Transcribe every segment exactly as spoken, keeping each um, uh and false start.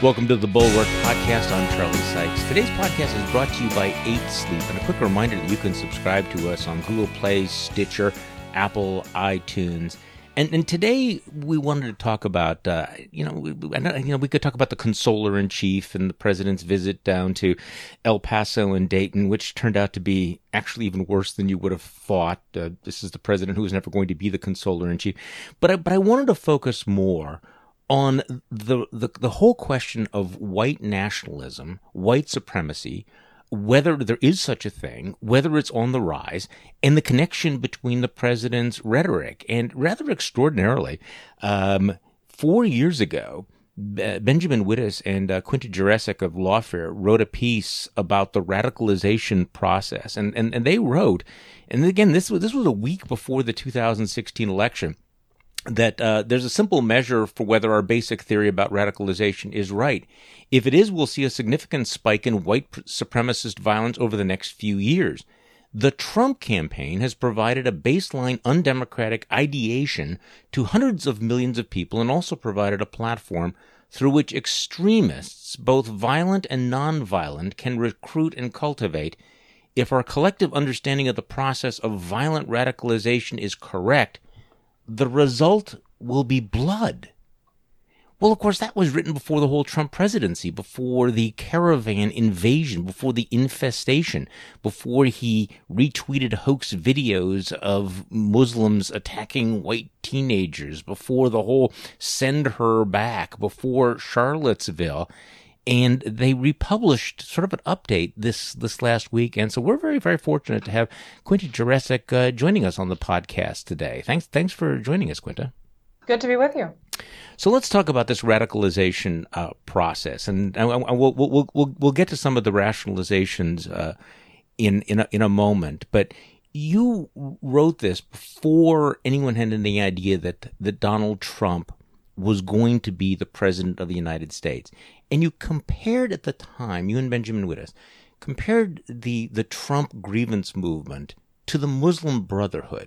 Welcome to the Bulwark Podcast. I'm Charlie Sykes. Today's podcast is brought to you by eight sleep. And a quick reminder that you can subscribe to us on Google Play, Stitcher, Apple, iTunes. And, and today we wanted to talk about, uh, you know, we, you know, we could talk about the consoler-in-chief and the president's visit down to El Paso and Dayton, which turned out to be actually even worse than you would have thought. Uh, this is the president who was never going to be the consoler-in-chief. But I, but I wanted to focus more on the, the the whole question of white nationalism, white supremacy, whether there is such a thing, whether it's on the rise, and the connection between the president's rhetoric. And rather extraordinarily, um, four years ago, uh, Benjamin Wittes and uh, Quinta Jurecic of Lawfare wrote a piece about the radicalization process. And, and, and they wrote, and again, this was, this was a week before the two thousand sixteen election, that uh, there's a simple measure for whether our basic theory about radicalization is right. If it is, we'll see a significant spike in white supremacist violence over the next few years. The Trump campaign has provided a baseline undemocratic ideation to hundreds of millions of people and also provided a platform through which extremists, both violent and nonviolent, can recruit and cultivate. If our collective understanding of the process of violent radicalization is correct, the result will be blood. Well, of course, that was written before the whole Trump presidency, before the caravan invasion, before the infestation, before he retweeted hoax videos of Muslims attacking white teenagers, before the whole send her back, before Charlottesville. And they republished sort of an update this this last week. And so we're very, very fortunate to have Quinta Jurecic uh, joining us on the podcast today. Thanks thanks for joining us, Quinta. Good to be with you. So let's talk about this radicalization uh, process. And, and we'll, we'll, we'll, we'll get to some of the rationalizations uh, in, in, a, in a moment. But you wrote this before anyone had any idea that, that Donald Trump was going to be the president of the United States. And you compared at the time, you and Benjamin Wittes, compared the, the Trump grievance movement to the Muslim Brotherhood.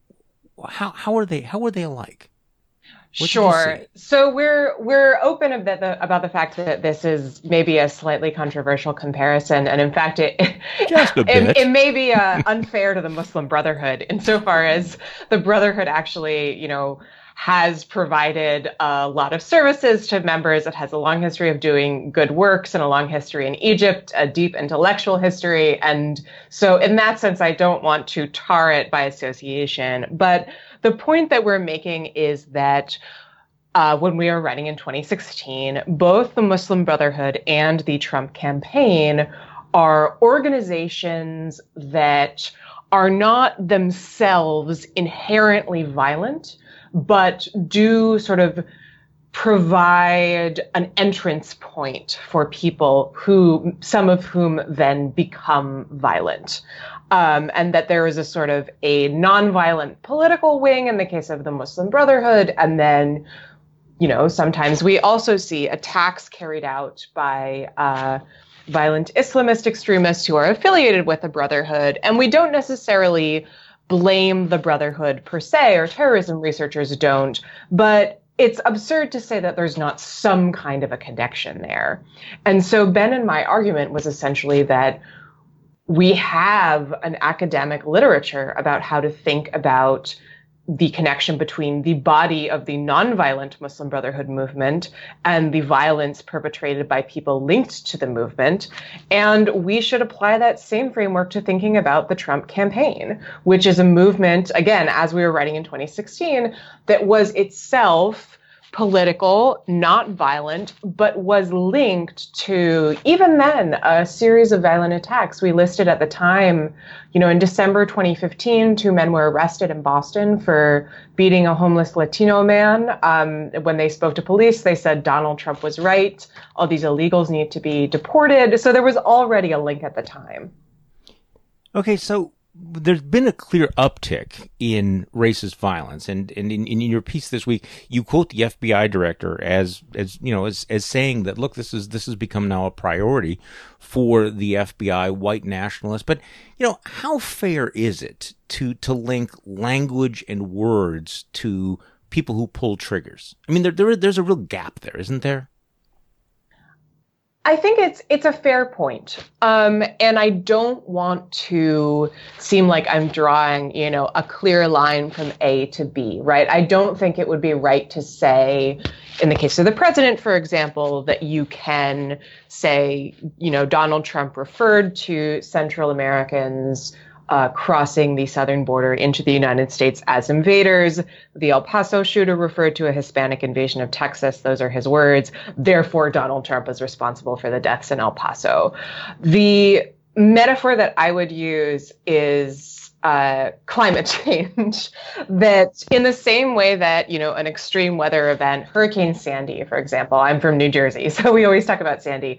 How how are they how are they alike? What Sure. So we're we're open a bit the, about the fact that this is maybe a slightly controversial comparison, and in fact, it Just a bit. it, it may be uh, unfair to the Muslim Brotherhood insofar as the Brotherhood actually, you know, has provided a lot of services to members. It has a long history of doing good works and a long history in Egypt, a deep intellectual history. And so in that sense, I don't want to tar it by association. But the point that we're making is that uh, when we were running in twenty sixteen, both the Muslim Brotherhood and the Trump campaign are organizations that are not themselves inherently violent, but do sort of provide an entrance point for people who, some of whom then become violent. Um, and that there is a sort of a nonviolent political wing in the case of the Muslim Brotherhood. And then, you know, sometimes we also see attacks carried out by uh, violent Islamist extremists who are affiliated with the Brotherhood. And we don't necessarily blame the Brotherhood per se, or terrorism researchers don't, but it's absurd to say that there's not some kind of a connection there. And so Ben and my argument was essentially that we have an academic literature about how to think about the connection between the body of the nonviolent Muslim Brotherhood movement and the violence perpetrated by people linked to the movement. And we should apply that same framework to thinking about the Trump campaign, which is a movement, again, as we were writing in twenty sixteen, that was itself political, not violent, but was linked to, even then, a series of violent attacks. We listed at the time, you know, in December twenty fifteen, two men were arrested in Boston for beating a homeless Latino man. Um, when they spoke to police, they said Donald Trump was right. All these illegals need to be deported. So there was already a link at the time. Okay, so there's been a clear uptick in racist violence, and, and in, in your piece this week, you quote the F B I director as as you know as as saying that, look, this is this has become now a priority for the F B I, white nationalists. But you know, how fair is it to to link language and words to people who pull triggers? I mean, there there there's a real gap there, isn't there? I think it's it's a fair point. Um, and I don't want to seem like I'm drawing, you know, a clear line from A to B, right? I don't think it would be right to say, in the case of the president, for example, that you can say, you know, Donald Trump referred to Central Americans Uh, crossing the southern border into the United States as invaders. The El Paso shooter referred to a Hispanic invasion of Texas. Those are his words. Therefore, Donald Trump is responsible for the deaths in El Paso. The metaphor that I would use is uh, climate change. That in the same way that, you know, an extreme weather event, Hurricane Sandy, for example, I'm from New Jersey, so we always talk about Sandy.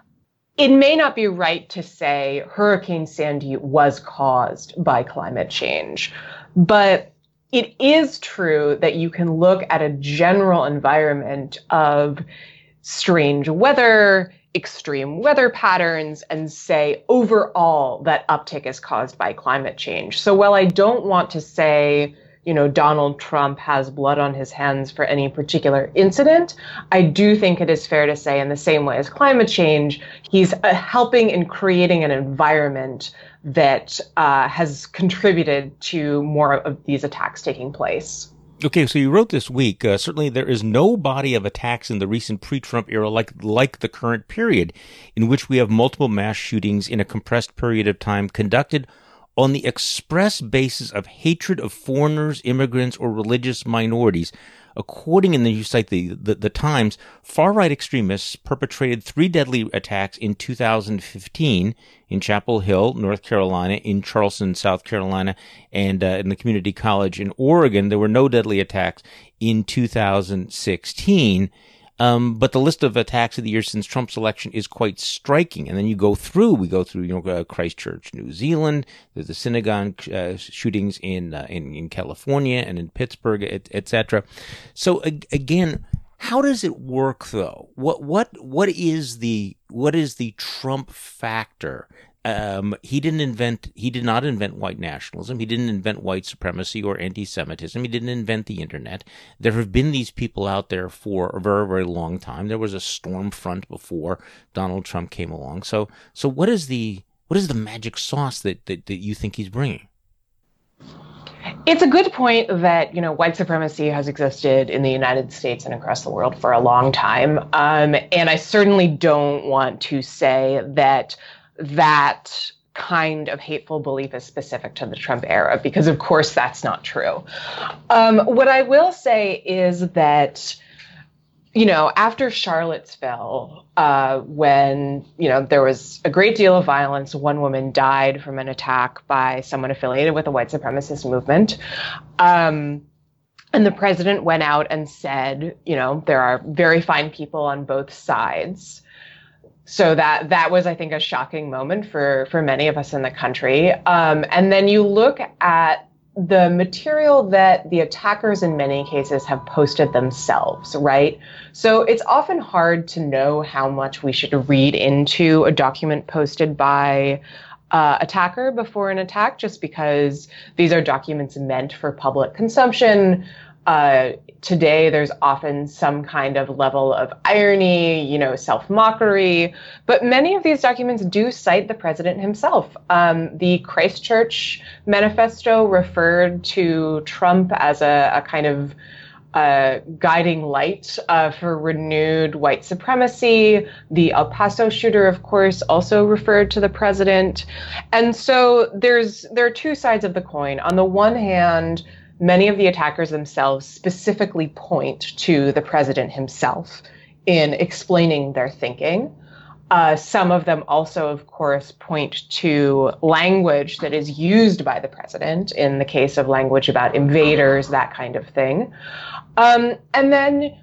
It may not be right to say Hurricane Sandy was caused by climate change, but it is true that you can look at a general environment of strange weather, extreme weather patterns, and say overall that uptick is caused by climate change. So while I don't want to say, you know, Donald Trump has blood on his hands for any particular incident, I do think it is fair to say, in the same way as climate change, he's uh, helping in creating an environment that uh, has contributed to more of these attacks taking place. Okay, so you wrote this week, uh, certainly there is no body of attacks in the recent pre-Trump era like like the current period, in which we have multiple mass shootings in a compressed period of time conducted on the express basis of hatred of foreigners, immigrants, or religious minorities. According, and then you cite the, the, the Times, far-right extremists perpetrated three deadly attacks in two thousand fifteen in Chapel Hill, North Carolina, in Charleston, South Carolina, and uh, in the community college in Oregon. There were no deadly attacks in two thousand sixteen. Um, but the list of attacks of the year since Trump's election is quite striking. And then you go through, we go through, you know, uh, Christchurch, New Zealand, there's the synagogue uh, shootings in, uh, in in California and in Pittsburgh, et, et cetera. So ag- again, how does it work though? What what what is the what is the Trump factor? Um, he didn't invent, he did not invent white nationalism. He didn't invent white supremacy or anti-Semitism. He didn't invent the internet. There have been these people out there for a very, very long time. There was a storm front before Donald Trump came along. So, so what is the, what is the magic sauce that, that, that you think he's bringing? It's a good point that, you know, white supremacy has existed in the United States and across the world for a long time. Um, and I certainly don't want to say that that kind of hateful belief is specific to the Trump era, because of course that's not true. Um, what I will say is that, you know, after Charlottesville, uh, when, you know, there was a great deal of violence, one woman died from an attack by someone affiliated with the white supremacist movement. Um, and the president went out and said, you know, there are very fine people on both sides. So that that was, I think, a shocking moment for, for many of us in the country. Um, and then you look at the material that the attackers in many cases have posted themselves, right? So it's often hard to know how much we should read into a document posted by uh, attacker before an attack, just because these are documents meant for public consumption. Uh, today, there's often some kind of level of irony, you know, self-mockery, but many of these documents do cite the president himself. Um, the Christchurch manifesto referred to Trump as a, a kind of uh, guiding light uh, for renewed white supremacy. The El Paso shooter, of course, also referred to the president. And so there's there are two sides of the coin. On the one hand, many of the attackers themselves specifically point to the president himself in explaining their thinking. Uh, some of them also, of course, point to language that is used by the president, in the case of language about invaders, that kind of thing. Um, and then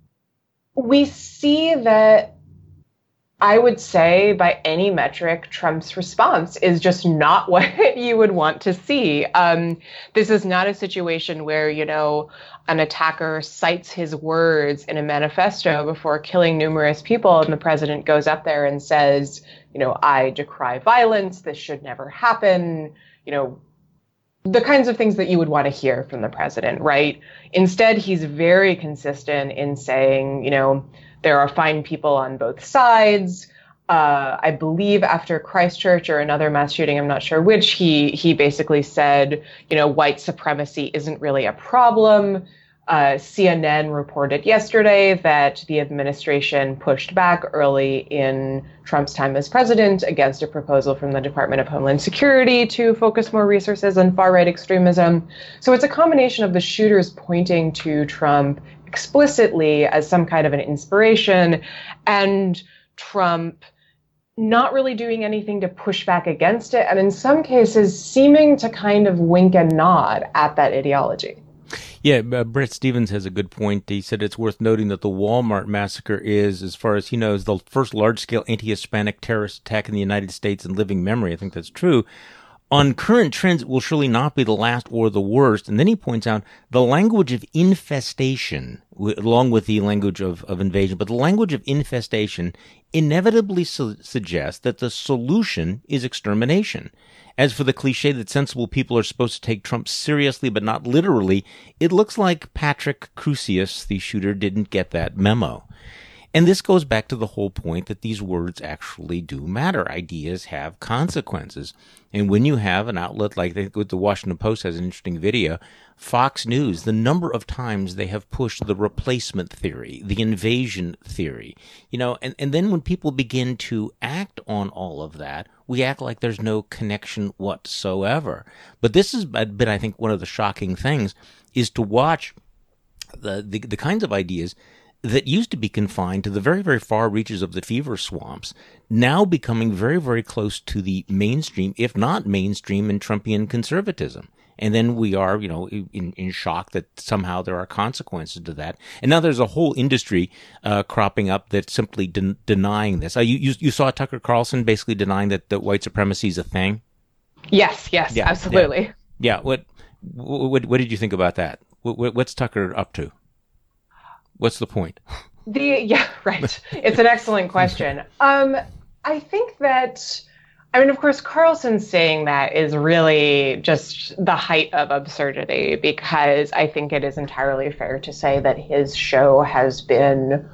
we see that, I would say, by any metric, Trump's response is just not what you would want to see. Um, this is not a situation where, you know, an attacker cites his words in a manifesto before killing numerous people, and the president goes up there and says, you know, I decry violence, this should never happen, you know, the kinds of things that you would want to hear from the president, right? Instead, he's very consistent in saying, you know, there are fine people on both sides. uh, I believe after Christchurch or another mass shooting, I'm not sure which, he he basically said, you know, white supremacy isn't really a problem. Uh, C N N reported yesterday that the administration pushed back early in Trump's time as president against a proposal from the Department of Homeland Security to focus more resources on far-right extremism. So it's a combination of the shooters pointing to Trump explicitly as some kind of an inspiration, and Trump not really doing anything to push back against it, and in some cases seeming to kind of wink and nod at that ideology. Yeah, uh, Brett Stevens has a good point. He said it's worth noting that the Walmart massacre is, as far as he knows, the first large-scale anti-Hispanic terrorist attack in the United States in living memory. I think that's true. On current trends, it will surely not be the last or the worst. And then he points out the language of infestation, w- along with the language of, of invasion, but the language of infestation inevitably su- suggests that the solution is extermination. As for the cliche that sensible people are supposed to take Trump seriously but not literally, it looks like Patrick Crusius, the shooter, didn't get that memo. And this goes back to the whole point that these words actually do matter. Ideas have consequences. And when you have an outlet like the, the Washington Post has an interesting video, Fox News, the number of times they have pushed the replacement theory, the invasion theory, you know, and, and then when people begin to act on all of that, we act like there's no connection whatsoever. But this has been, I think, one of the shocking things is to watch the, the, the kinds of ideas that used to be confined to the very, very far reaches of the fever swamps, now becoming very, very close to the mainstream, if not mainstream, in Trumpian conservatism. And then we are, you know, in, in shock that somehow there are consequences to that. And now there's a whole industry uh, cropping up that's simply den- denying this. Uh, you, you you saw Tucker Carlson basically denying that, that white supremacy is a thing? Yes, yes, yeah, absolutely. Yeah. yeah. What, what what did you think about that? What, what's Tucker up to? What's the point? The yeah, right. It's an excellent question. Um, I think that, I mean, of course, Carlson saying that is really just the height of absurdity, because I think it is entirely fair to say that his show has been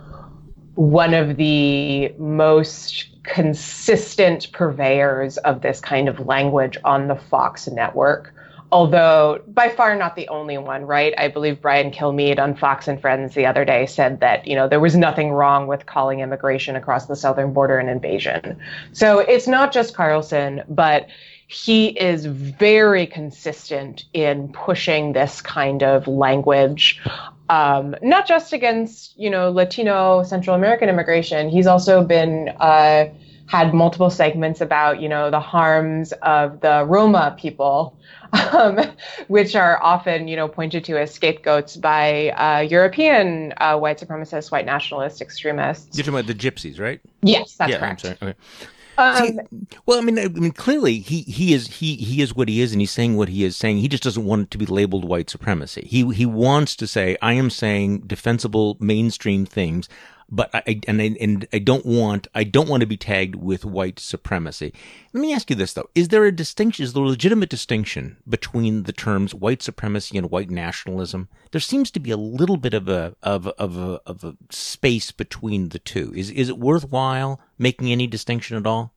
one of the most consistent purveyors of this kind of language on the Fox network. Although by far not the only one, right? I believe Brian Kilmeade on Fox and Friends the other day said that, you know, there was nothing wrong with calling immigration across the southern border an invasion. So it's not just Carlson, but he is very consistent in pushing this kind of language, um, not just against, you know, Latino Central American immigration. He's also been uh, had multiple segments about, you know, the harms of the Roma people, Um, which are often, you know, pointed to as scapegoats by uh, European uh, white supremacist, white nationalist extremists. You're talking about the gypsies, right? Yes, that's yeah, correct. I'm sorry. Okay. Um, See, well, I mean, I mean, clearly he, he is he he is what he is, and he's saying what he is saying. He just doesn't want it to be labeled white supremacy. He he wants to say, I am saying defensible mainstream things, but I and I, and I don't want I don't want to be tagged with white supremacy. Let me ask you this though: is there a distinction? Is there a legitimate distinction between the terms white supremacy and white nationalism? There seems to be a little bit of a of of a, of a space between the two. Is is it worthwhile making any distinction at all?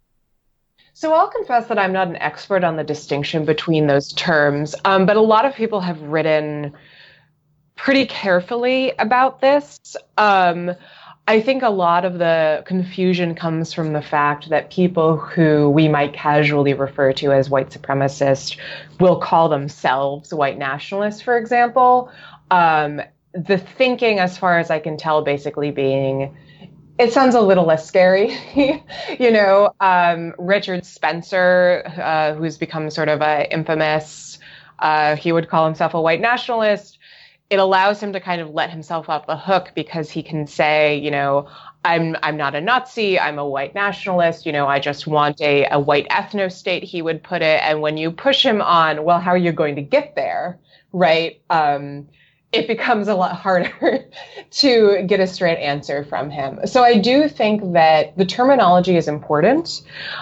So I'll confess that I'm not an expert on the distinction between those terms, um, but a lot of people have written pretty carefully about this. Um, I think a lot of the confusion comes from the fact that people who we might casually refer to as white supremacists will call themselves white nationalists, for example. Um, the thinking, as far as I can tell, basically being, it sounds a little less scary. you know, um, Richard Spencer, uh, who's become sort of a infamous, uh, he would call himself a white nationalist. It allows him to kind of let himself off the hook because he can say, you know, I'm I'm not a Nazi, I'm a white nationalist, you know, I just want a, a white ethno state, he would put it. And when you push him on, well, how are you going to get there, right? Um, it becomes a lot harder to get a straight answer from him. So I do think that the terminology is important,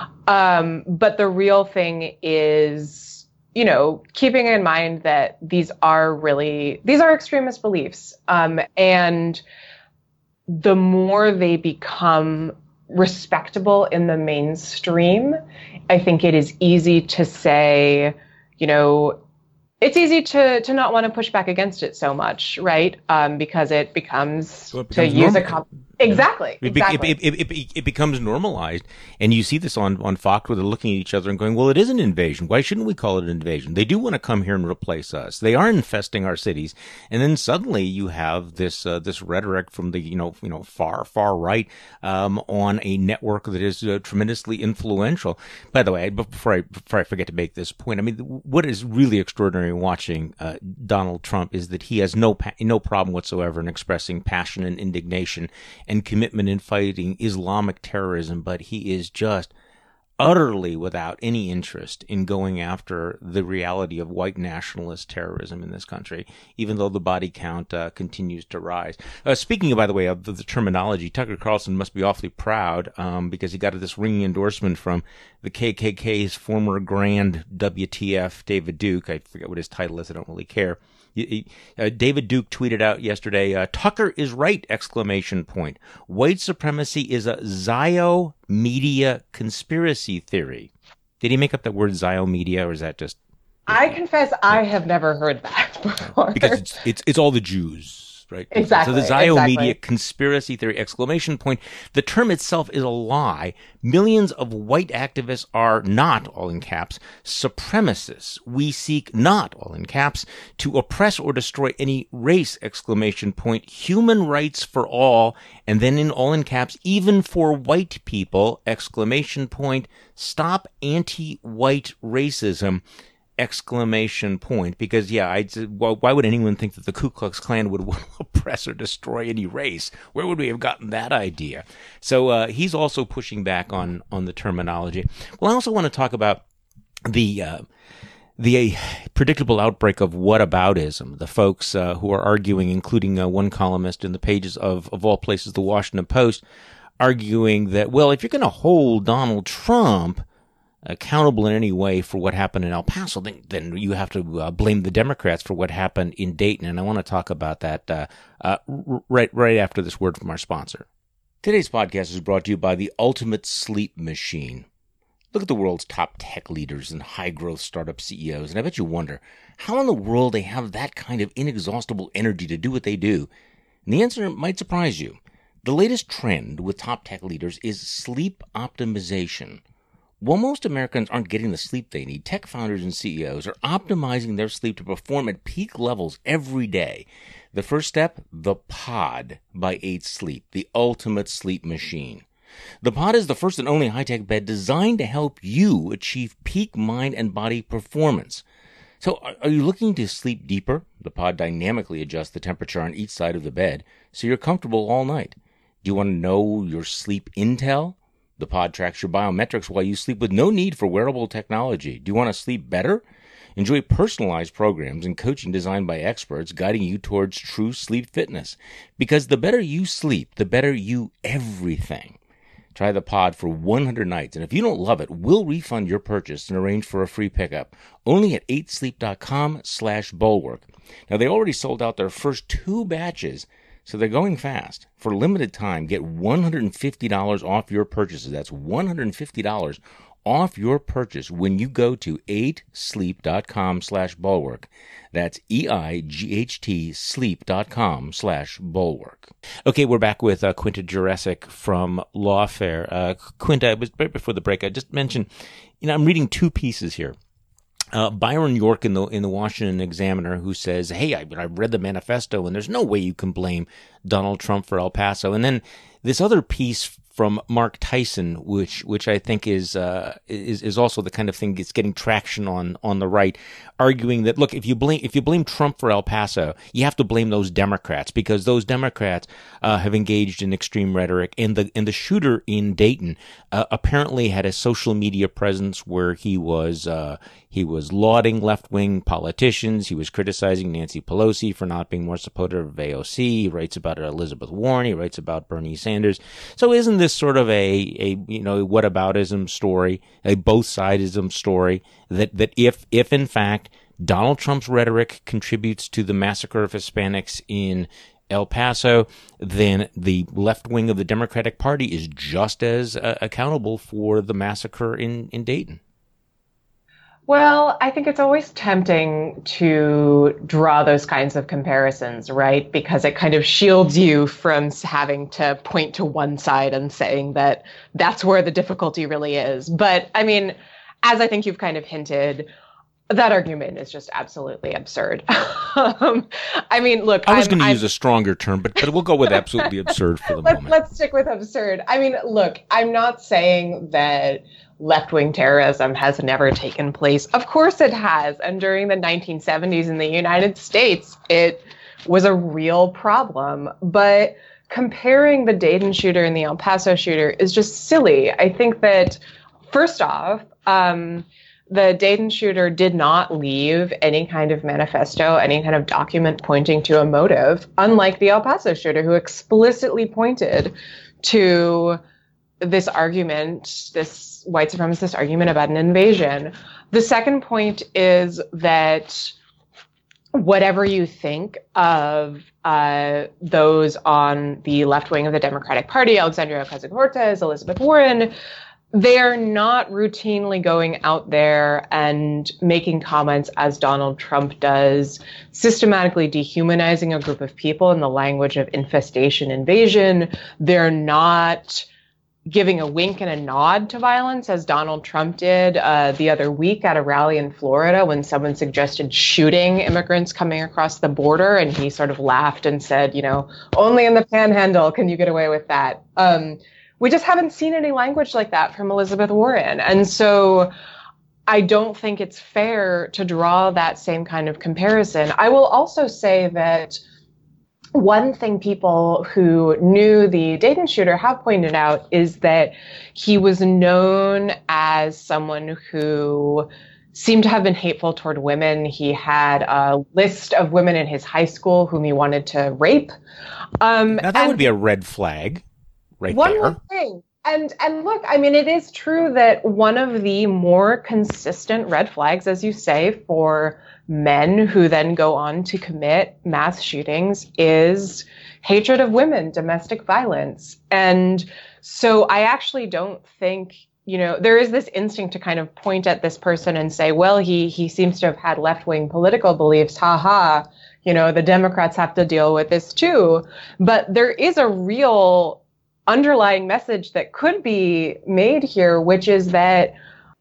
um, but the real thing is, you know, keeping in mind that these are really, these are extremist beliefs. Um, and the more they become respectable in the mainstream, I think it is easy to say, you know, it's easy to to not want to push back against it so much, right? Um, because it becomes, so it becomes to use normal. a comp- exactly, it, exactly. It, it, it, it, it becomes normalized, and you see this on on Fox, where they're looking at each other and going, "Well, it is an invasion. Why shouldn't we call it an invasion? They do want to come here and replace us. They are infesting our cities." And then suddenly you have this uh, this rhetoric from the you know you know far far right um, on a network that is uh, tremendously influential. By the way, before I before I forget to make this point, I mean, what is really extraordinary watching uh, Donald Trump is that he has no pa- no problem whatsoever in expressing passion and indignation and commitment in fighting Islamic terrorism, but he is just utterly without any interest in going after the reality of white nationalist terrorism in this country, even though the body count uh, continues to rise. Uh, speaking, of, by the way, of the, the terminology, Tucker Carlson must be awfully proud um, because he got this ringing endorsement from the K K K's former Grand W T F, David Duke. I forget what his title is. I don't really care. Uh, David Duke tweeted out yesterday, uh, Tucker is right, exclamation point. White supremacy is a Zio media conspiracy theory. Did he make up that word Zio media, or is that just... I confess I have never heard that before. Because it's it's, it's all the Jews. Right. Exactly. So the Zio exactly. media conspiracy theory, exclamation point. The term itself is a lie. Millions of white activists are not, all in caps, supremacists. We seek not, all in caps, to oppress or destroy any race, exclamation point. Human rights for all, and then in all in caps, even for white people, exclamation point. Stop anti-white racism. Exclamation point. Because, yeah, I, why would anyone think that the Ku Klux Klan would want to oppress or destroy any race? Where would we have gotten that idea? So uh, he's also pushing back on, on the terminology. Well, I also want to talk about the uh, the uh, predictable outbreak of whataboutism. The folks uh, who are arguing, including uh, one columnist in the pages of, of all places, the Washington Post, arguing that, well, if you're going to hold Donald Trump accountable in any way for what happened in El Paso, then, then you have to uh, blame the Democrats for what happened in Dayton. And I want to talk about that uh, uh, right right after this word from our sponsor. Today's podcast is brought to you by the Ultimate Sleep Machine. Look at the world's top tech leaders and high-growth startup C E Os, and I bet you wonder, how in the world they have that kind of inexhaustible energy to do what they do? And the answer might surprise you. The latest trend with top tech leaders is sleep optimization. While most Americans aren't getting the sleep they need, tech founders and C E Os are optimizing their sleep to perform at peak levels every day. The first step, the Pod by eight sleep, the ultimate sleep machine. The Pod is the first and only high-tech bed designed to help you achieve peak mind and body performance. So are you looking to sleep deeper? The Pod dynamically adjusts the temperature on each side of the bed so you're comfortable all night. Do you want to know your sleep intel? The Pod tracks your biometrics while you sleep with no need for wearable technology. Do you want to sleep better? Enjoy personalized programs and coaching designed by experts guiding you towards true sleep fitness. Because the better you sleep, the better you everything. Try the Pod for one hundred nights, and if you don't love it, we'll refund your purchase and arrange for a free pickup. Only at eight sleep dot com slash bulwark. Now, they already sold out their first two batches, so they're going fast. For a limited time, get one hundred fifty dollars off your purchases. That's one hundred fifty dollars off your purchase when you go to eight sleep dot com slash bulwark. That's E I G H T sleep dot com slash bulwark. Okay, we're back with uh, Quinta Jurecic from Lawfare. Uh, Quinta, it was right before the break. I just mentioned, you know, I'm reading two pieces here. Uh, Byron York in the in the Washington Examiner, who says, hey, I, I read the manifesto and there's no way you can blame Donald Trump for El Paso. And then this other piece from Mark Tyson, which which I think is uh, is is also the kind of thing that's getting traction on on the right, arguing that, look, if you blame if you blame Trump for El Paso, you have to blame those Democrats because those Democrats uh, have engaged in extreme rhetoric. And the and the shooter in Dayton uh, apparently had a social media presence where he was uh, he was lauding left wing politicians. He was criticizing Nancy Pelosi for not being more supportive of A O C. He writes about Elizabeth Warren. He writes about Bernie Sanders. So isn't this sort of a, a you know, whataboutism story, a both sidesism story, that, that if, if in fact Donald Trump's rhetoric contributes to the massacre of Hispanics in El Paso, then the left wing of the Democratic Party is just as uh, accountable for the massacre in, in Dayton. Well, I think it's always tempting to draw those kinds of comparisons, right? Because it kind of shields you from having to point to one side and saying that that's where the difficulty really is. But I mean, as I think you've kind of hinted, that argument is just absolutely absurd. um, I mean, look, I was going to use a stronger term, but, but we'll go with absolutely absurd for the let's, moment. Let's stick with absurd. I mean, look, I'm not saying that left-wing terrorism has never taken place. Of course it has. And during the nineteen seventies in the United States, it was a real problem. But comparing the Dayton shooter and the El Paso shooter is just silly. I think that, first off, um, the Dayton shooter did not leave any kind of manifesto, any kind of document pointing to a motive, unlike the El Paso shooter, who explicitly pointed to this argument, this white supremacist argument about an invasion. The second point is that whatever you think of uh, those on the left wing of the Democratic Party, Alexandria Ocasio-Cortez, Elizabeth Warren, they're not routinely going out there and making comments as Donald Trump does, systematically dehumanizing a group of people in the language of infestation, invasion. They're not giving a wink and a nod to violence, as Donald Trump did uh, the other week at a rally in Florida when someone suggested shooting immigrants coming across the border. And he sort of laughed and said, you know, only in the panhandle can you get away with that. Um, we just haven't seen any language like that from Elizabeth Warren. And so I don't think it's fair to draw that same kind of comparison. I will also say that one thing people who knew the Dayton shooter have pointed out is that he was known as someone who seemed to have been hateful toward women. He had a list of women in his high school whom he wanted to rape. Um, now, that would be a red flag right one there. One more thing. And, and look, I mean, it is true that one of the more consistent red flags, as you say, for men who then go on to commit mass shootings is hatred of women, domestic violence. And so I actually don't think, you know, there is this instinct to kind of point at this person and say, well, he he seems to have had left-wing political beliefs. Ha ha. You know, the Democrats have to deal with this too. But there is a real underlying message that could be made here, which is that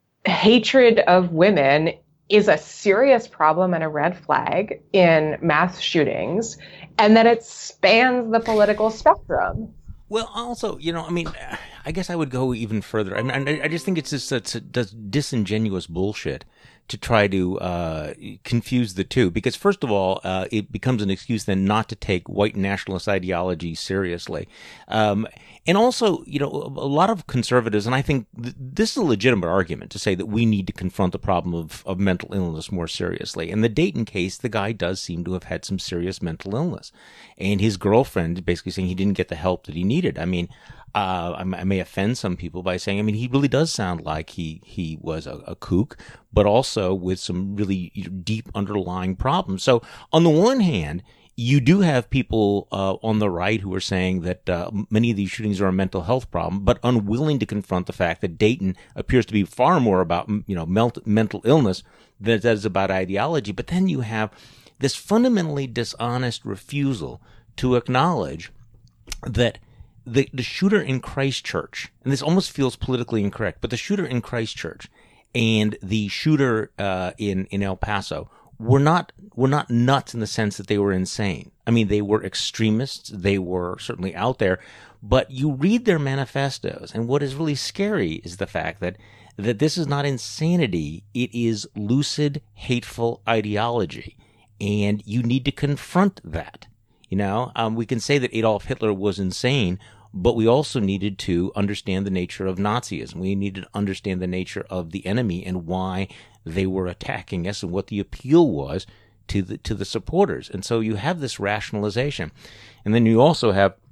hatred of women is a serious problem and a red flag in mass shootings, and that it spans the political spectrum. Well, also, you know, I mean, I guess I would go even further. I mean, I just think it's just it's disingenuous bullshit to try to uh, confuse the two. Because first of all, uh, it becomes an excuse then not to take white nationalist ideology seriously. Um, and also, you know, a lot of conservatives, and I think th- this is a legitimate argument to say that we need to confront the problem of, of mental illness more seriously. In the Dayton case, the guy does seem to have had some serious mental illness. And his girlfriend basically saying he didn't get the help that he needed. I mean, Uh, I may offend some people by saying, I mean, he really does sound like he, he was a, a kook, but also with some really deep underlying problems. So on the one hand, you do have people uh, on the right who are saying that uh, many of these shootings are a mental health problem, but unwilling to confront the fact that Dayton appears to be far more about, you know, melt, mental illness than it is about ideology. But then you have this fundamentally dishonest refusal to acknowledge that The, the shooter in Christchurch, and this almost feels politically incorrect, but the shooter in Christchurch and the shooter uh, in in El Paso were not were not nuts in the sense that they were insane. I mean, they were extremists. They were certainly out there, but you read their manifestos, and what is really scary is the fact that that this is not insanity. It is lucid, hateful ideology, and you need to confront that. You know, um, we can say that Adolf Hitler was insane, but we also needed to understand the nature of Nazism. We needed to understand the nature of the enemy and why they were attacking us and what the appeal was to the to the supporters. And so you have this rationalization. And then you also have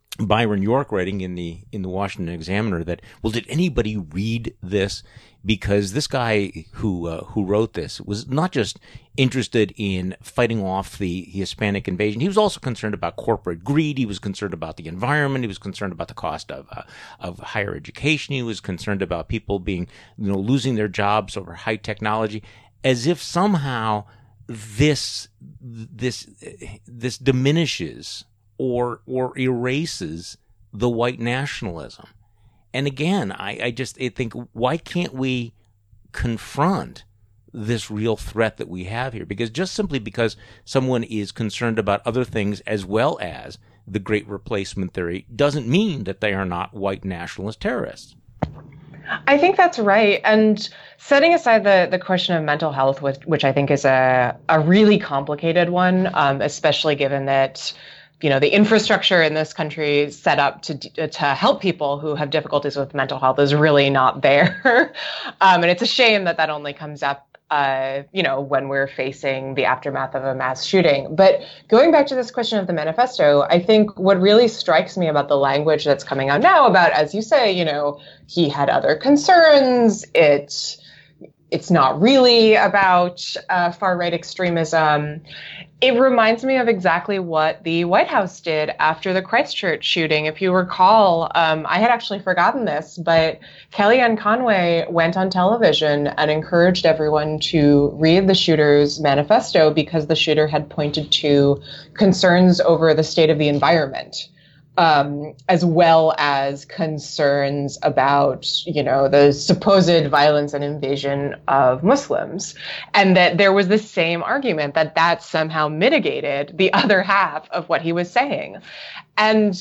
Byron York writing in the in the Washington Examiner that, well, did anybody read this? Because this guy who uh, who wrote this was not just interested in fighting off the Hispanic invasion. He was also concerned about corporate greed. He was concerned about the environment. He was concerned about the cost of uh, of higher education. He was concerned about people being, you know, losing their jobs over high technology, as if somehow this this this diminishes or or erases the white nationalism. And again, I, I just I think, why can't we confront this real threat that we have here? Because just simply because someone is concerned about other things as well as the Great Replacement theory doesn't mean that they are not white nationalist terrorists. I think that's right. And setting aside the, the question of mental health, which, which I think is a, a really complicated one, um, especially given that, you know, the infrastructure in this country set up to to help people who have difficulties with mental health is really not there. um, and it's a shame that that only comes up, uh, you know, when we're facing the aftermath of a mass shooting. But going back to this question of the manifesto, I think what really strikes me about the language that's coming out now about, as you say, you know, he had other concerns. It's It's not really about uh, far-right extremism. It reminds me of exactly what the White House did after the Christchurch shooting. If you recall, um, I had actually forgotten this, but Kellyanne Conway went on television and encouraged everyone to read the shooter's manifesto because the shooter had pointed to concerns over the state of the environment. Um, as well as concerns about, you know, the supposed violence and invasion of Muslims. And that there was the same argument that that somehow mitigated the other half of what he was saying. And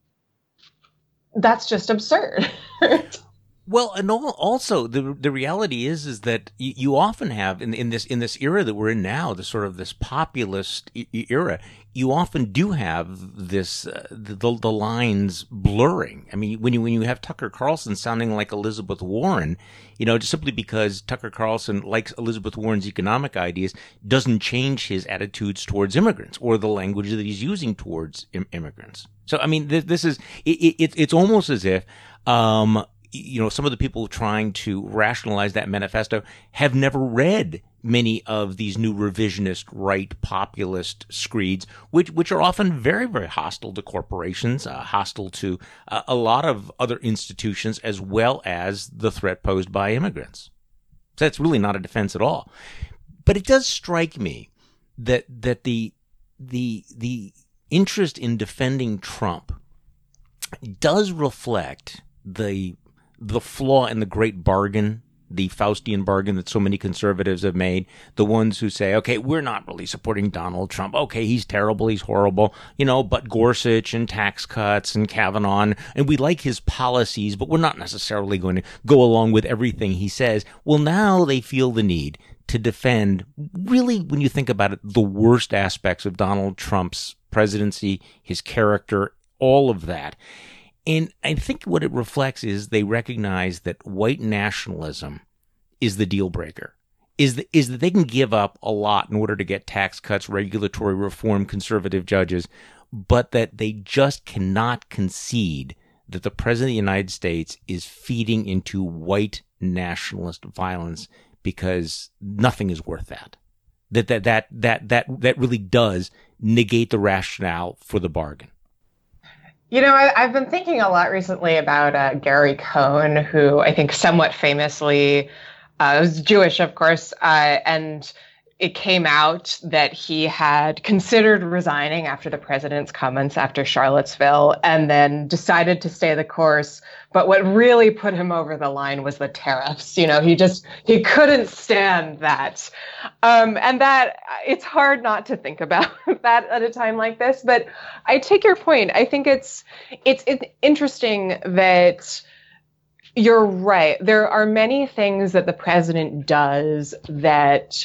that's just absurd. Well, and also the the reality is is that you, you often have in in this in this era that we're in now, the sort of this populist era, you often do have this uh, the the lines blurring. I mean, when you when you have Tucker Carlson sounding like Elizabeth Warren, you know, just simply because Tucker Carlson likes Elizabeth Warren's economic ideas doesn't change his attitudes towards immigrants or the language that he's using towards im- immigrants. So, I mean, this, this is it, it, it's almost as if. Um, You know, some of the people trying to rationalize that manifesto have never read many of these new revisionist right populist screeds, which which are often very, very hostile to corporations, uh, hostile to uh, a lot of other institutions, as well as the threat posed by immigrants. So that's really not a defense at all. But it does strike me that that the the the interest in defending Trump does reflect the the flaw in the great bargain, the Faustian bargain that so many conservatives have made, the ones who say, okay, we're not really supporting Donald Trump. Okay, he's terrible, he's horrible, you know, but Gorsuch and tax cuts and Kavanaugh, and we like his policies, but we're not necessarily going to go along with everything he says. Well, now they feel the need to defend, really, when you think about it, the worst aspects of Donald Trump's presidency, his character, all of that. And I think what it reflects is they recognize that white nationalism is the deal breaker, is, the, is that they can give up a lot in order to get tax cuts, regulatory reform, conservative judges, but that they just cannot concede that the president of the United States is feeding into white nationalist violence, because nothing is worth that. That that that that that, that really does negate the rationale for the bargain. You know, I, I've been thinking a lot recently about uh, Gary Cohn, who I think somewhat famously uh, was Jewish, of course, uh, and it came out that he had considered resigning after the president's comments after Charlottesville and then decided to stay the course. But what really put him over the line was the tariffs. You know, he just, he couldn't stand that. Um, and that, it's hard not to think about that at a time like this. But I take your point. I think it's, it's, it's interesting that you're right. There are many things that the president does that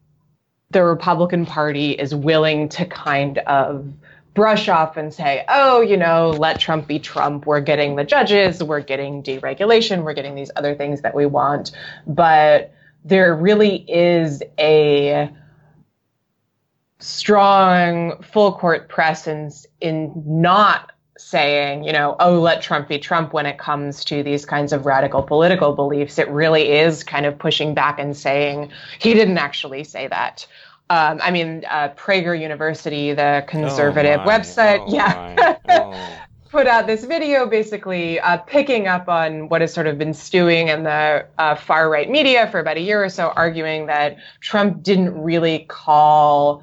the Republican Party is willing to kind of brush off and say, oh, you know, let Trump be Trump. We're getting the judges, we're getting deregulation, we're getting these other things that we want. But there really is a strong full court presence in not saying, you know, oh, let Trump be Trump when it comes to these kinds of radical political beliefs. It really is kind of pushing back and saying he didn't actually say that. Um, I mean, uh, Prager University, the conservative oh my, website, oh yeah, oh. put out this video basically uh, picking up on what has sort of been stewing in the uh, far right media for about a year or so, arguing that Trump didn't really call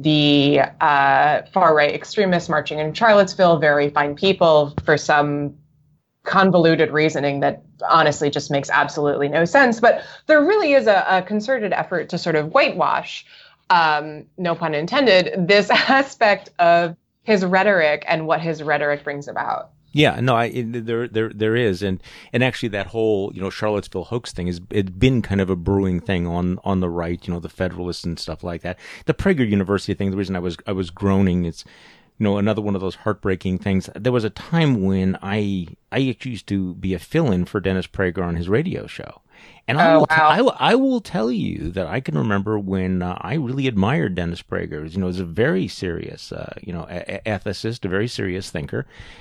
the uh, far right extremists marching in Charlottesville very fine people for some convoluted reasoning that honestly just makes absolutely no sense. But there really is a, a concerted effort to sort of whitewash, um, no pun intended, this aspect of his rhetoric and what his rhetoric brings about. Yeah, no, I it, there there there is, and and actually that whole you know Charlottesville hoax thing has it's been kind of a brewing thing on on the right, you know, the Federalists and stuff like that. The Prager University thing. The reason I was I was groaning, it's you know another one of those heartbreaking things. There was a time when I I used to be a fill-in for Dennis Prager on his radio show. And I, oh, will wow. t- I, will, I will tell you that I can remember when uh, I really admired Dennis Prager. You know, he's a very serious, uh, you know, a- ethicist, a very serious thinker,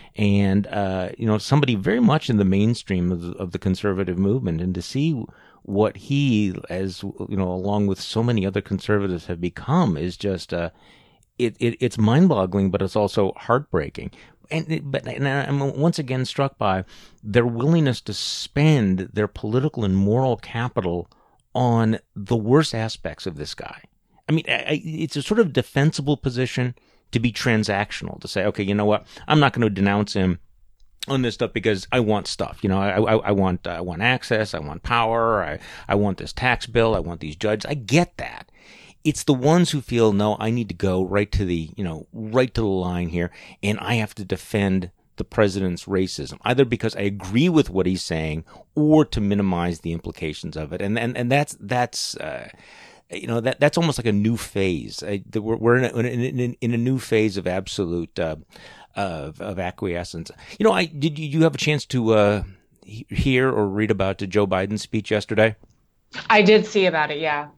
and uh, you know, somebody very much in the mainstream of the, of the conservative movement. And to see what he, as you know, along with so many other conservatives, have become is just, uh, it, it it's mind-boggling, but it's also heartbreaking. And but and I'm once again struck by their willingness to spend their political and moral capital on the worst aspects of this guy. I mean, I, it's a sort of defensible position to be transactional, to say, okay, you know what, I'm not going to denounce him on this stuff because I want stuff. You know, I, I, I want I want access, I want power, I, I want this tax bill, I want these judges. I get that. It's the ones who feel, no, I need to go right to the, you know, right to the line here, and I have to defend the president's racism, either because I agree with what he's saying or to minimize the implications of it. And and, and that's that's uh, you know that that's almost like a new phase. I, we're we're in a, in, in, in a new phase of absolute uh, of, of acquiescence. You know, I did you have a chance to uh, hear or read about the Joe Biden speech yesterday? I did see about it, yeah.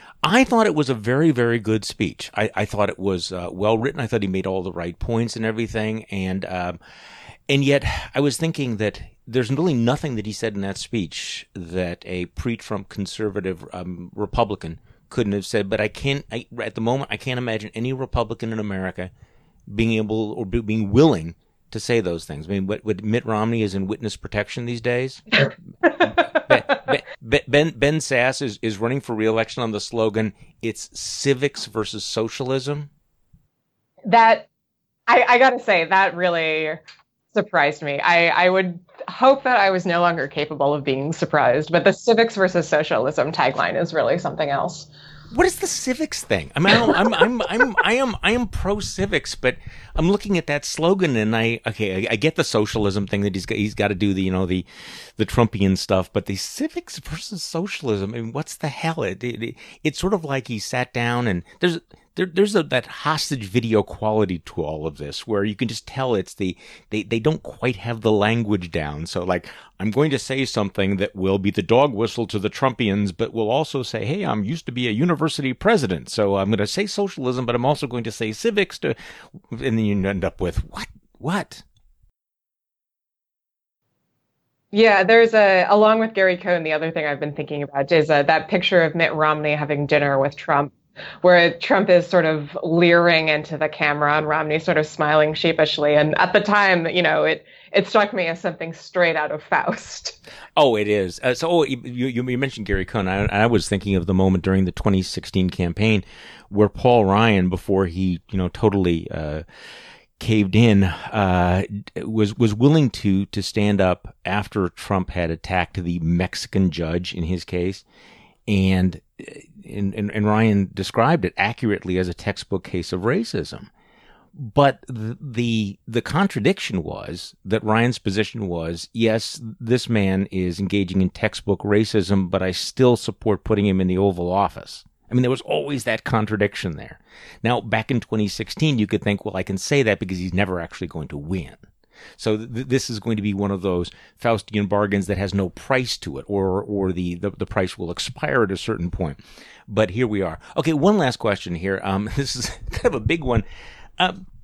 I thought it was a very, very good speech. I, I thought it was uh, well written. I thought he made all the right points and everything. And um, and yet I was thinking that there's really nothing that he said in that speech that a pre-Trump conservative um, Republican couldn't have said. But I can't, I, at the moment, I can't imagine any Republican in America being able or be, being willing to say those things. I mean, what, what Mitt Romney is in witness protection these days. Ben, ben, ben, Ben Sasse is, is running for re-election on the slogan, it's civics versus socialism. That, I, I gotta say, that really surprised me. I, I would hope that I was no longer capable of being surprised, but the civics versus socialism tagline is really something else. What is the civics thing? I mean, I'm, I'm, I'm, I'm, I am, I am pro civics, but I'm looking at that slogan and I, okay, I, I get the socialism thing that he's got, he's got to do the, you know, the, the Trumpian stuff, but the civics versus socialism, I mean, what's the hell? It, it, it's sort of like he sat down and there's, there, there's a, that hostage video quality to all of this where you can just tell it's the, they, they don't quite have the language down. So like, I'm going to say something that will be the dog whistle to the Trumpians, but will also say, hey, I'm used to be a university president. So I'm going to say socialism, but I'm also going to say civics to, and then you end up with what, what? Yeah, there's a, along with Gary Cohn, the other thing I've been thinking about is uh, that picture of Mitt Romney having dinner with Trump, where Trump is sort of leering into the camera and Romney sort of smiling sheepishly. And at the time, you know, it it struck me as something straight out of Faust. Oh, it is. Uh, so oh, you, you, you mentioned Gary Cohn. I, I was thinking of the moment during the twenty sixteen campaign where Paul Ryan, before he, you know, totally uh, caved in, uh, was was willing to to stand up after Trump had attacked the Mexican judge in his case, and and, and, and Ryan described it accurately as a textbook case of racism. But the, the the contradiction was that Ryan's position was, yes, this man is engaging in textbook racism, but I still support putting him in the Oval Office. I mean, there was always that contradiction there. Now, back in twenty sixteen, you could think, well, I can say that because he's never actually going to win. So th- this is going to be one of those Faustian bargains that has no price to it, or or the, the, the price will expire at a certain point. But here we are. Okay, one last question here. Um, this is kind of a big one. Um,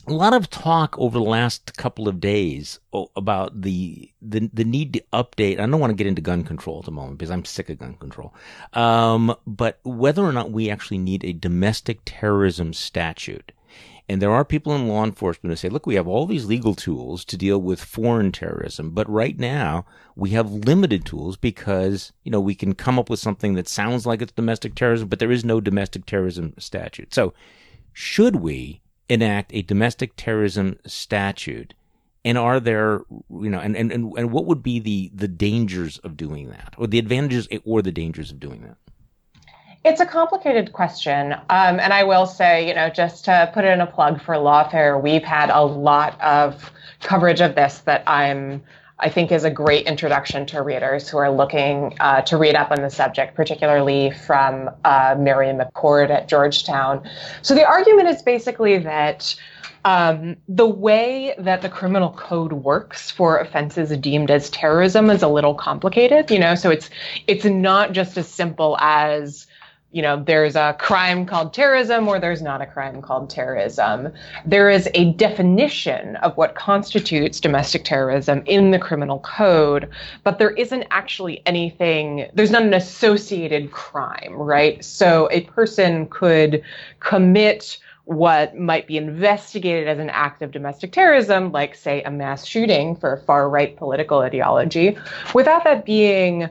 a lot of talk over the last couple of days about the the the need to update. I don't want to get into gun control at the moment because I'm sick of gun control. Um, but whether or not we actually need a domestic terrorism statute. And there are people in law enforcement who say, look, we have all these legal tools to deal with foreign terrorism, but right now we have limited tools because, you know, we can come up with something that sounds like it's domestic terrorism, but there is no domestic terrorism statute. So should we enact a domestic terrorism statute? And are there, you know, and, and, and what would be the, the dangers of doing that, or the advantages or the dangers of doing that? It's a complicated question. Um, and I will say, you know, just to put in a plug for Lawfare, we've had a lot of coverage of this that I'm, I think is a great introduction to readers who are looking uh, to read up on the subject, particularly from uh, Mary McCord at Georgetown. So the argument is basically that um, the way that the criminal code works for offenses deemed as terrorism is a little complicated, you know, so it's it's not just as simple as, you know, there's a crime called terrorism or there's not a crime called terrorism. There is a definition of what constitutes domestic terrorism in the criminal code, but there isn't actually anything, there's not an associated crime, right? So a person could commit what might be investigated as an act of domestic terrorism, like, say, a mass shooting for a far-right political ideology, without that being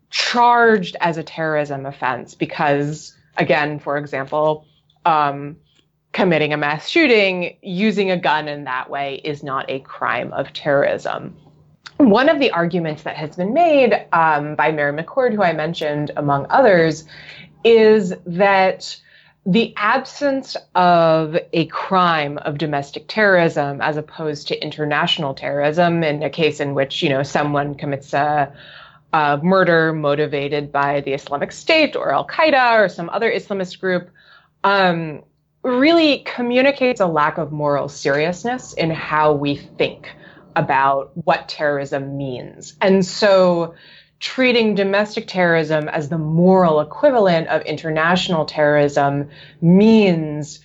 charged as a terrorism offense because, again, for example, um, committing a mass shooting, using a gun in that way is not a crime of terrorism. One of the arguments that has been made um, by Mary McCord, who I mentioned, among others, is that the absence of a crime of domestic terrorism as opposed to international terrorism, in a case in which, you know, someone commits a Uh, murder motivated by the Islamic State or Al-Qaeda or some other Islamist group, um, really communicates a lack of moral seriousness in how we think about what terrorism means. And so treating domestic terrorism as the moral equivalent of international terrorism means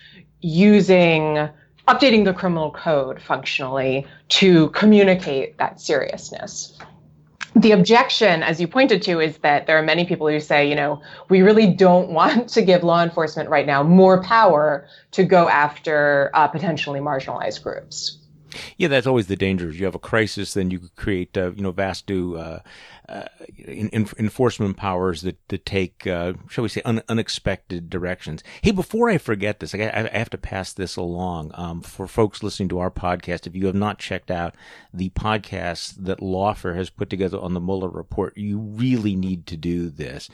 using, updating the criminal code functionally to communicate that seriousness. The objection, as you pointed to, is that there are many people who say, you know, we really don't want to give law enforcement right now more power to go after uh, potentially marginalized groups. Yeah, that's always the danger. You have a crisis, then you could create, uh, you know, vast new uh, uh, in, in, enforcement powers that, that take, uh, shall we say, un, unexpected directions. Hey, before I forget this, I, I have to pass this along um, for folks listening to our podcast. If you have not checked out the podcast that Lawfare has put together on the Mueller report, you really need to do this.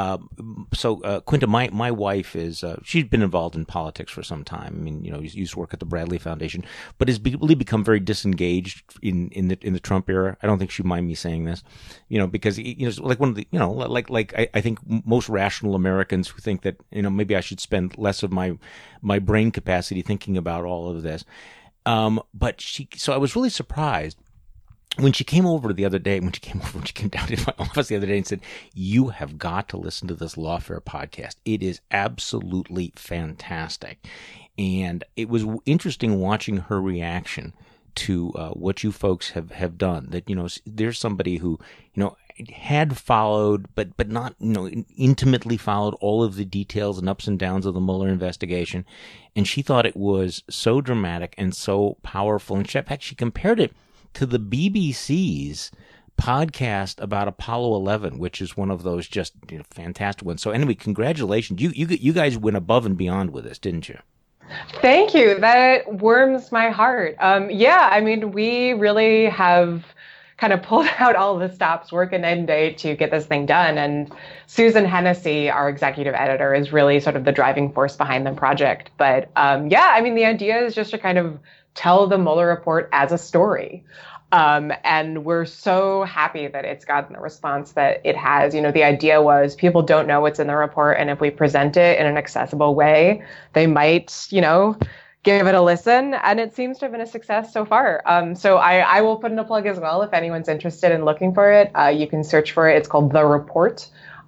Um, so, uh, Quinta, my, my wife is, uh, she's been involved in politics for some time. I mean, you know, used to work at the Bradley Foundation, but has really become very disengaged in, in the, in the Trump era. I don't think she'd mind me saying this, you know, because, you know, like one of the, you know, like, like I, I think most rational Americans who think that, you know, maybe I should spend less of my, my brain capacity thinking about all of this. Um, but she, so I was really surprised when she came over the other day, when she came over, when she came down to my office the other day and said, you have got to listen to this Lawfare podcast. It is absolutely fantastic. And it was interesting watching her reaction to uh, what you folks have, have done. That, you know, there's somebody who, you know, had followed, but but not, you know, intimately followed all of the details and ups and downs of the Mueller investigation. And she thought it was so dramatic and so powerful. And she, in fact, she compared it to the B B C's podcast about Apollo eleven, which is one of those just, you know, fantastic ones. So anyway, congratulations. You, you, you guys went above and beyond with this, didn't you? Thank you. That warms my heart. Um, yeah, I mean, we really have kind of pulled out all the stops, working night and day to get this thing done. And Susan Hennessy, our executive editor, is really sort of the driving force behind the project. But um, yeah, I mean, the idea is just to kind of tell the Mueller report as a story. Um, and we're so happy that it's gotten the response that it has. You know, the idea was people don't know what's in the report, and if we present it in an accessible way, they might, you know, give it a listen. And it seems to have been a success so far. Um, so I, I will put in a plug as well. If anyone's interested in looking for it, uh, you can search for it. It's called The Report.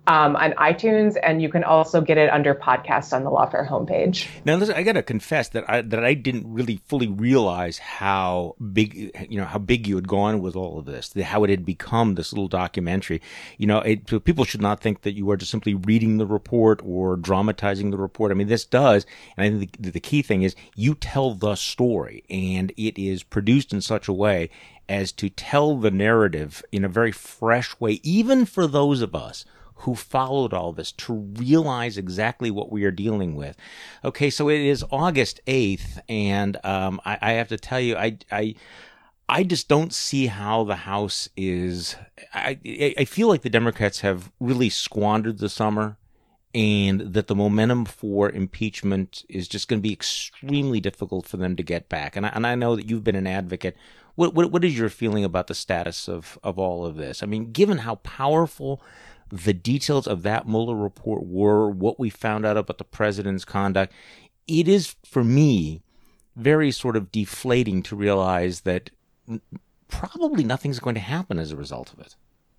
um, on iTunes, and you can also get it under podcast on the Lawfare homepage. Now, listen, I got to confess that I that I didn't really fully realize how big, you know, how big you had gone with all of this, how it had become this little documentary. You know, it, so people should not think that you are just simply reading the report or dramatizing the report. I mean, this does, and I think the, the key thing is you tell the story, and it is produced in such a way as to tell the narrative in a very fresh way, even for those of us who followed all this, to realize exactly what we are dealing with. Okay, so it is August eighth, and um, I, I have to tell you, I, I, I just don't see how the House is. I, I feel like the Democrats have really squandered the summer, and that the momentum for impeachment is just going to be extremely difficult for them to get back. And I, and I know that you've been an advocate. What, what what is your feeling about the status of, of all of this? I mean, given how powerful the details of that Mueller report were, what we found out about the president's conduct, it is, for me, very sort of deflating to realize that probably nothing's going to happen as a result of it.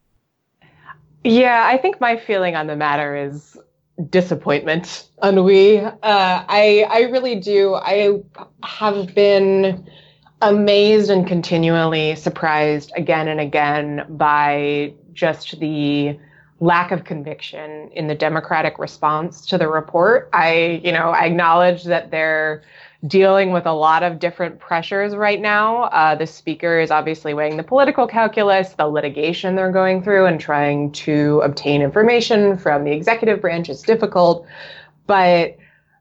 Yeah, I think my feeling on the matter is disappointment, ennui. Uh, I I really do. I have been amazed and continually surprised again and again by just the lack of conviction in the Democratic response to the report. I, you know, I acknowledge that they're dealing with a lot of different pressures right now. Uh, the speaker is obviously weighing the political calculus, the litigation they're going through, and trying to obtain information from the executive branch is difficult. But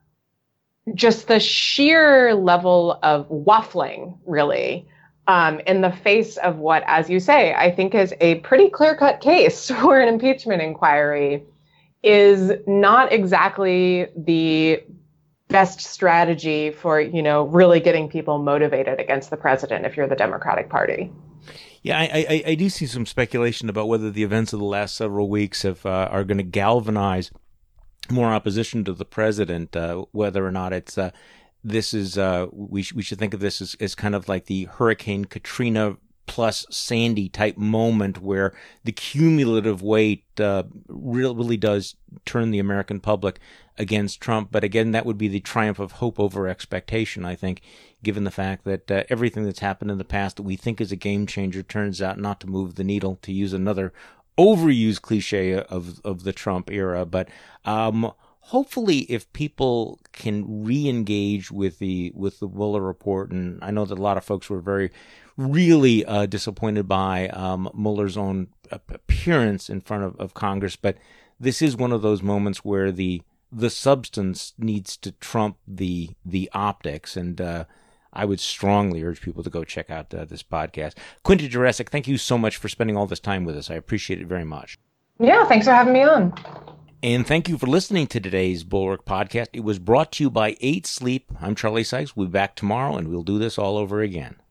just the sheer level of waffling, really, Um, in the face of what, as you say, I think is a pretty clear-cut case for an impeachment inquiry, is not exactly the best strategy for, you know, really getting people motivated against the president if you're the Democratic Party. Yeah, I, I, I do see some speculation about whether the events of the last several weeks have, uh, are going to galvanize more opposition to the president, uh, whether or not it's uh, this is uh, we sh- we should think of this as, as kind of like the Hurricane Katrina plus Sandy type moment where the cumulative weight uh, really, really does turn the American public against Trump. But again, that would be the triumph of hope over expectation, I think, given the fact that uh, everything that's happened in the past that we think is a game changer turns out not to move the needle, to use another overused cliche of of the Trump era. But um hopefully, if people can re-engage with the with the Mueller report, and I know that a lot of folks were very, really uh, disappointed by um, Mueller's own appearance in front of, of Congress, but this is one of those moments where the the substance needs to trump the the optics, and uh, I would strongly urge people to go check out uh, this podcast. Quinta Jurecic, thank you so much for spending all this time with us. I appreciate it very much. Yeah, thanks for having me on. And thank you for listening to today's Bulwark Podcast. It was brought to you by eight sleep. I'm Charlie Sykes. We'll be back tomorrow, and we'll do this all over again.